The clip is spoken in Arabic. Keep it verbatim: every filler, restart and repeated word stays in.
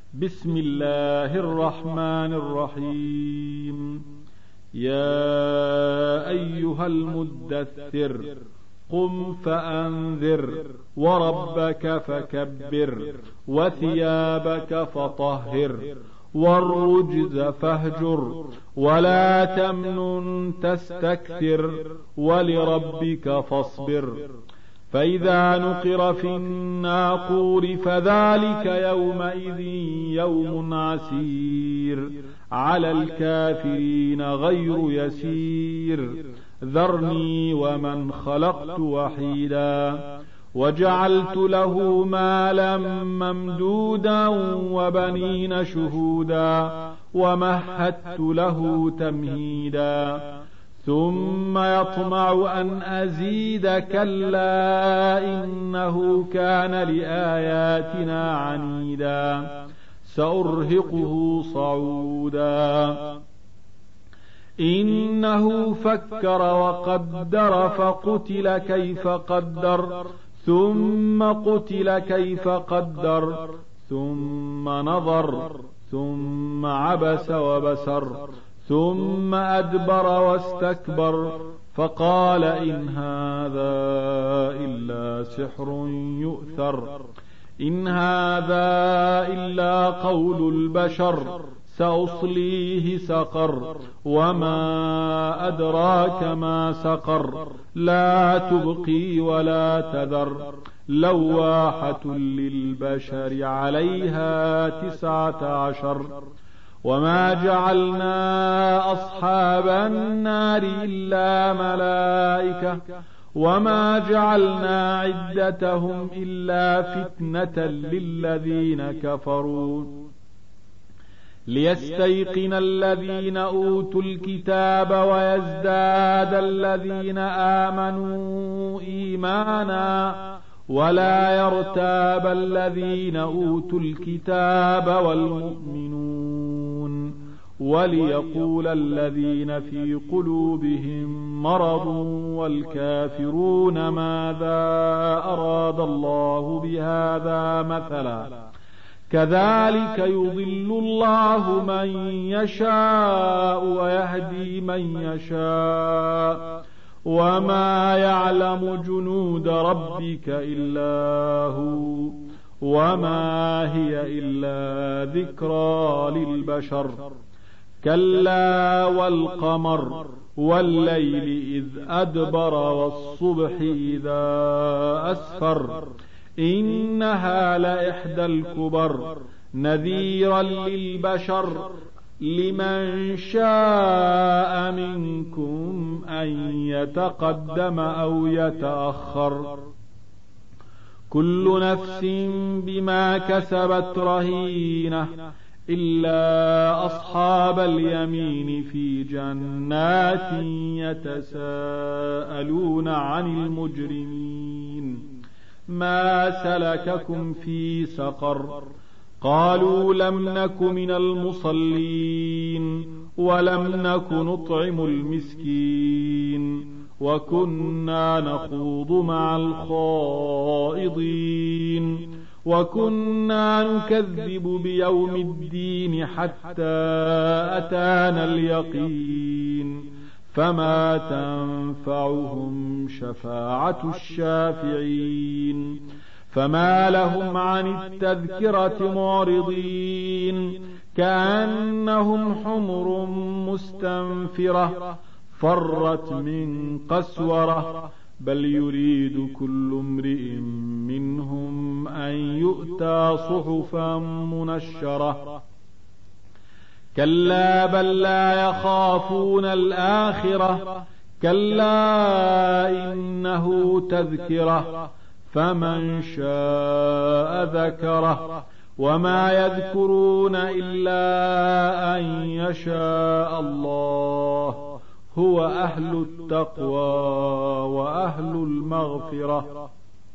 بسم الله الرحمن الرحيم. يا أيها المدثر قم فأنذر وربك فكبر وثيابك فطهر والرجز فاهجر ولا تمنن تستكثر ولربك فاصبر. فإذا نقر في الناقور فذلك يومئذ يوم عسير على الكافرين غير يسير. ذرني ومن خلقت وحيدا وجعلت له مالا ممدودا وبنين شهودا ومهدت له تمهيدا ثم يطمع أن أزيد كلا إنه كان لآياتنا عنيدا سأرهقه صعودا. إنه فكر وقدر فقتل كيف قدر ثم قتل كيف قدر ثم نظر ثم عبس وبسر ثم أدبر واستكبر فقال إن هذا إلا سحر يؤثر إن هذا إلا قول البشر سأصليه سقر وما أدراك ما سقر لا تبقي ولا تذر لواحة للبشر عليها تسعة عشر. وما جعلنا أصحاب النار إلا ملائكة وما جعلنا عدتهم إلا فتنة للذين كفروا ليستيقن الذين أوتوا الكتاب ويزداد الذين آمنوا إيمانا ولا يرتاب الذين أوتوا الكتاب والمؤمنون وليقول الذين في قلوبهم مرض والكافرون ماذا أراد الله بهذا مثلا كذلك يضل الله من يشاء ويهدي من يشاء وما يعلم جنود ربك إلا هو وما هي إلا ذكرى للبشر. كلا والقمر والليل إذ أدبر والصبح إذا أسفر إنها لإحدى الكبر نذيرا للبشر لمن شاء منكم أن يتقدم أو يتأخر كل نفس بما كسبت رهينة إلا أصحاب اليمين في جنات يتساءلون عن المجرمين ما سلككم في سقر قالوا لم نك من المصلين ولم نك نطعم المسكين وكنا نخوض مع الخائضين وكنا نكذب بيوم الدين حتى أتانا اليقين فما تنفعهم شفاعة الشافعين. فما لهم عن التذكرة معرضين كأنهم حمر مستنفرة فرت من قسورة بل يريد كل امرئ منهم أن يؤتى صحفا منشرة كلا بل لا يخافون الآخرة كلا إنه تذكرة فمن شاء ذكره وما يذكرون إلا أن يشاء الله هو أهل التقوى وأهل المغفرة.